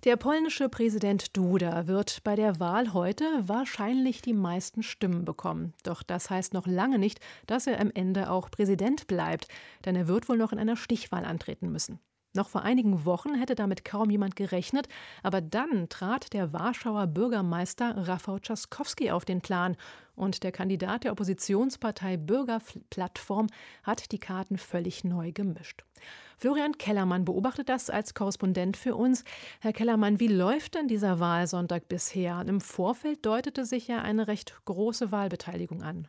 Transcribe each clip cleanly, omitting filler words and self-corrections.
Der polnische Präsident Duda wird bei der Wahl heute wahrscheinlich die meisten Stimmen bekommen. Doch das heißt noch lange nicht, dass er am Ende auch Präsident bleibt, denn er wird wohl noch in einer Stichwahl antreten müssen. Noch vor einigen Wochen hätte damit kaum jemand gerechnet, aber dann trat der Warschauer Bürgermeister Rafał Trzaskowski auf den Plan und der Kandidat der Oppositionspartei Bürgerplattform hat die Karten völlig neu gemischt. Florian Kellermann beobachtet das als Korrespondent für uns. Herr Kellermann, wie läuft denn dieser Wahlsonntag bisher? Im Vorfeld deutete sich ja eine recht große Wahlbeteiligung an.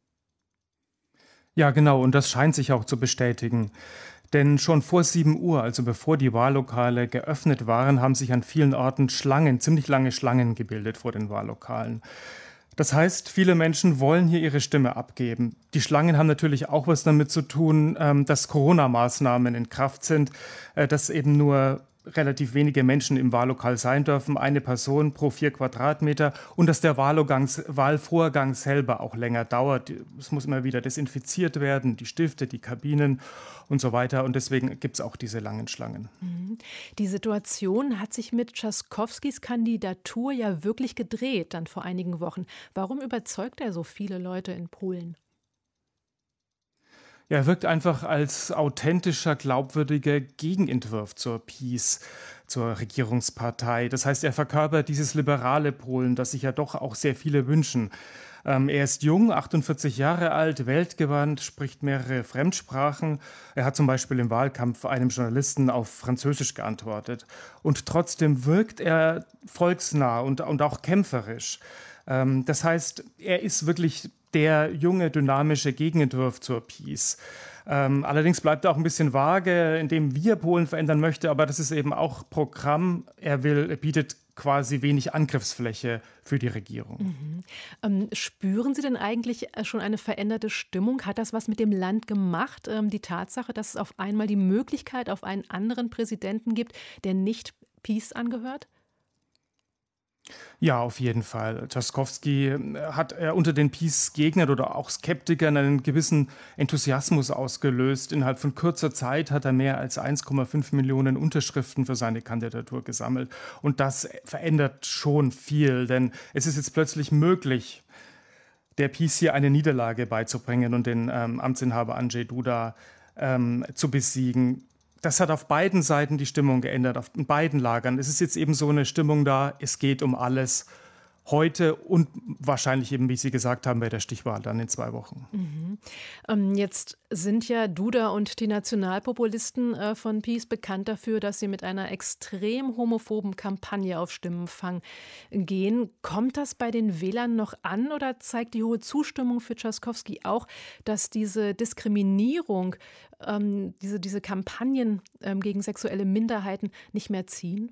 Ja, genau, und das scheint sich auch zu bestätigen. Denn schon vor 7 Uhr, also bevor die Wahllokale geöffnet waren, haben sich an vielen Orten Schlangen, ziemlich lange Schlangen gebildet vor den Wahllokalen. Das heißt, viele Menschen wollen hier ihre Stimme abgeben. Die Schlangen haben natürlich auch was damit zu tun, dass Corona-Maßnahmen in Kraft sind, dass eben nur relativ wenige Menschen im Wahllokal sein dürfen, eine Person pro 4 Quadratmeter und dass der Wahlvorgang selber auch länger dauert. Es muss immer wieder desinfiziert werden, die Stifte, die Kabinen und so weiter. Und deswegen gibt es auch diese langen Schlangen. Die Situation hat sich mit Trzaskowskis Kandidatur ja wirklich gedreht, dann vor einigen Wochen. Warum überzeugt er so viele Leute in Polen? Ja, er wirkt einfach als authentischer, glaubwürdiger Gegenentwurf zur PiS, zur Regierungspartei. Das heißt, er verkörpert dieses liberale Polen, das sich ja doch auch sehr viele wünschen. Er ist jung, 48 Jahre alt, weltgewandt, spricht mehrere Fremdsprachen. Er hat zum Beispiel im Wahlkampf einem Journalisten auf Französisch geantwortet. Und trotzdem wirkt er volksnah und auch kämpferisch. Das heißt, er ist wirklich der junge, dynamische Gegenentwurf zur PiS. Allerdings bleibt er auch ein bisschen vage, indem wie er Polen verändern möchte, aber das ist eben auch Programm. Er bietet quasi wenig Angriffsfläche für die Regierung. Spüren Sie denn eigentlich schon eine veränderte Stimmung? Hat das was mit dem Land gemacht? Die Tatsache, dass es auf einmal die Möglichkeit auf einen anderen Präsidenten gibt, der nicht PiS angehört? Ja, auf jeden Fall. Trzaskowski hat unter den PiS-Gegnern oder auch Skeptikern einen gewissen Enthusiasmus ausgelöst. Innerhalb von kurzer Zeit hat er mehr als 1,5 Millionen Unterschriften für seine Kandidatur gesammelt. Und das verändert schon viel, denn es ist jetzt plötzlich möglich, der PiS hier eine Niederlage beizubringen und den Amtsinhaber Andrzej Duda zu besiegen. Das hat auf beiden Seiten die Stimmung geändert, auf beiden Lagern. Es ist jetzt eben so eine Stimmung da, es geht um alles heute und wahrscheinlich eben, wie Sie gesagt haben, bei der Stichwahl dann in 2 Wochen. Jetzt sind ja Duda und die Nationalpopulisten von PiS bekannt dafür, dass sie mit einer extrem homophoben Kampagne auf Stimmenfang gehen. Kommt das bei den Wählern noch an oder zeigt die hohe Zustimmung für Trzaskowski auch, dass diese Diskriminierung, diese Kampagnen gegen sexuelle Minderheiten nicht mehr ziehen?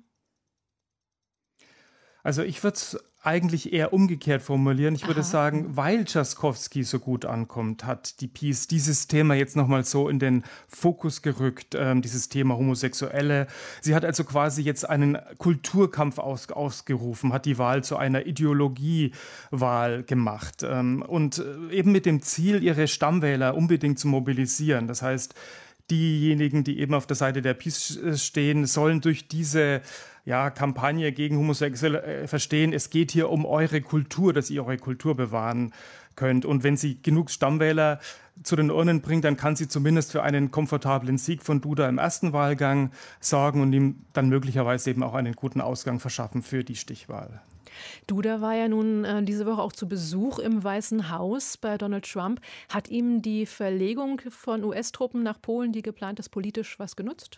Also ich würde es eigentlich eher umgekehrt formulieren. Ich würde sagen, weil Trzaskowski so gut ankommt, hat die PiS dieses Thema jetzt nochmal so in den Fokus gerückt, dieses Thema Homosexuelle. Sie hat also quasi jetzt einen Kulturkampf ausgerufen, hat die Wahl zu einer Ideologiewahl gemacht und eben mit dem Ziel, ihre Stammwähler unbedingt zu mobilisieren. Das heißt, diejenigen, die eben auf der Seite der PiS stehen, sollen durch diese Kampagne gegen Homosexuelle verstehen, es geht hier um eure Kultur, dass ihr eure Kultur bewahren könnt. Und wenn sie genug Stammwähler zu den Urnen bringt, dann kann sie zumindest für einen komfortablen Sieg von Duda im ersten Wahlgang sorgen und ihm dann möglicherweise eben auch einen guten Ausgang verschaffen für die Stichwahl. Duda war ja nun diese Woche auch zu Besuch im Weißen Haus bei Donald Trump. Hat ihm die Verlegung von US-Truppen nach Polen, die geplant ist, politisch was genutzt?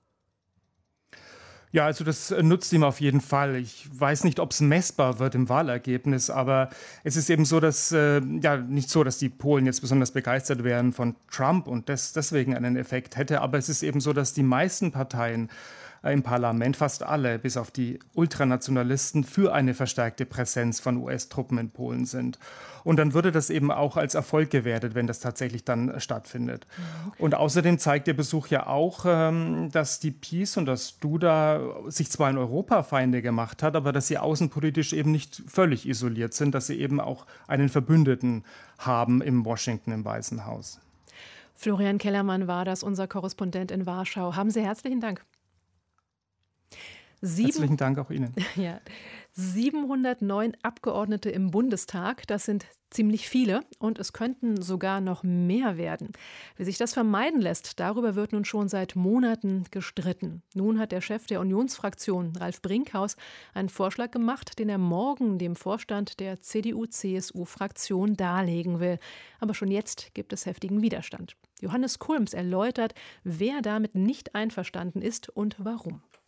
Ja, also das nutzt ihm auf jeden Fall. Ich weiß nicht, ob es messbar wird im Wahlergebnis, aber es ist eben so, dass nicht so, dass die Polen jetzt besonders begeistert wären von Trump und das deswegen einen Effekt hätte, aber es ist eben so, dass die meisten Parteien im Parlament, fast alle, bis auf die Ultranationalisten, für eine verstärkte Präsenz von US-Truppen in Polen sind. Und dann würde das eben auch als Erfolg gewertet, wenn das tatsächlich dann stattfindet. Und außerdem zeigt der Besuch ja auch, dass die PiS und das Duda sich zwar in Europa Feinde gemacht hat, aber dass sie außenpolitisch eben nicht völlig isoliert sind, dass sie eben auch einen Verbündeten haben in Washington im Weißen Haus. Florian Kellermann war das, unser Korrespondent in Warschau. Haben Sie herzlichen Dank. Herzlichen Dank auch Ihnen. Ja, 709 Abgeordnete im Bundestag, das sind ziemlich viele und es könnten sogar noch mehr werden. Wie sich das vermeiden lässt, darüber wird nun schon seit Monaten gestritten. Nun hat der Chef der Unionsfraktion, Ralf Brinkhaus, einen Vorschlag gemacht, den er morgen dem Vorstand der CDU-CSU-Fraktion darlegen will. Aber schon jetzt gibt es heftigen Widerstand. Johannes Kulms erläutert, wer damit nicht einverstanden ist und warum.